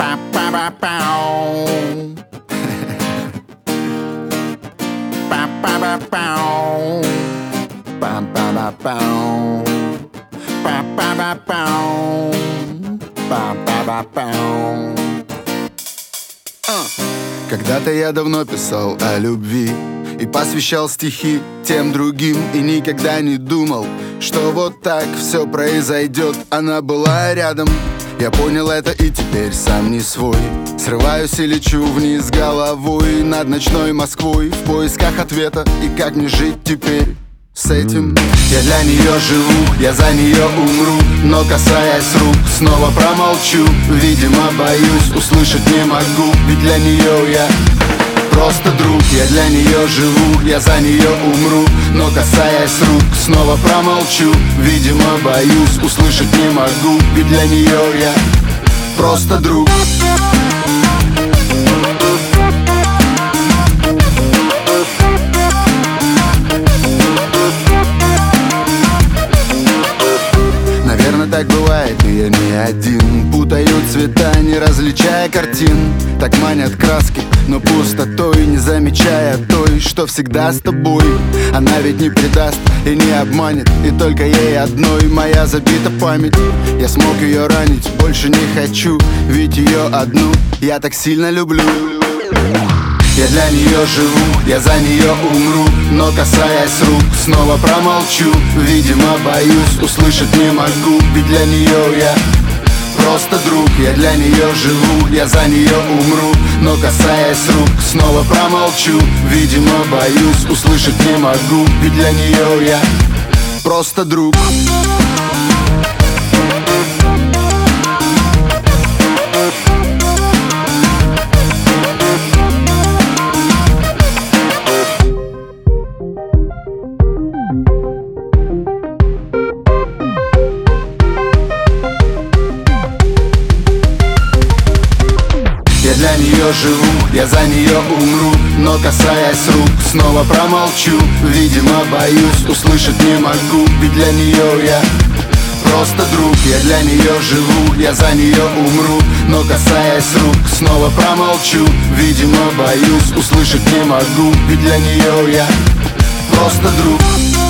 Когда-то я давно писал о любви и посвящал стихи тем другим, и никогда не думал, что вот так все произойдет. Она была рядом, я понял это и теперь сам не свой. Срываюсь и лечу вниз головой над ночной Москвой в поисках ответа, и как мне жить теперь с этим. Я для нее живу, я за нее умру, но касаясь рук снова промолчу. Видимо, боюсь, услышать не могу, ведь для нее я просто друг. Я для нее живу, я за нее умру, но касаясь рук снова промолчу. Видимо, боюсь, услышать не могу, ведь для нее я просто друг. Так бывает, и я не один. Путаю цвета, не различая картин. Так манят краски, но пустотой, не замечая той, что всегда с тобой. Она ведь не предаст и не обманет, и только ей одной моя забита память. Я смог ее ранить, больше не хочу, ведь ее одну я так сильно люблю. Я для нее живу, я за нее умру, но касаясь рук снова промолчу. Видимо, боюсь, услышать не могу, ведь для нее я просто друг. Я для нее живу, я за нее умру, но касаясь рук снова промолчу. Видимо, боюсь, услышать не могу, ведь для нее я просто друг. Я для нее живу, я за нее умру, но касаясь рук снова промолчу. Видимо, боюсь, услышать не могу, ведь для нее я просто друг. Я для нее живу, я за нее умру, но касаясь рук снова промолчу. Видимо, боюсь, услышать не могу, ведь для нее я просто друг.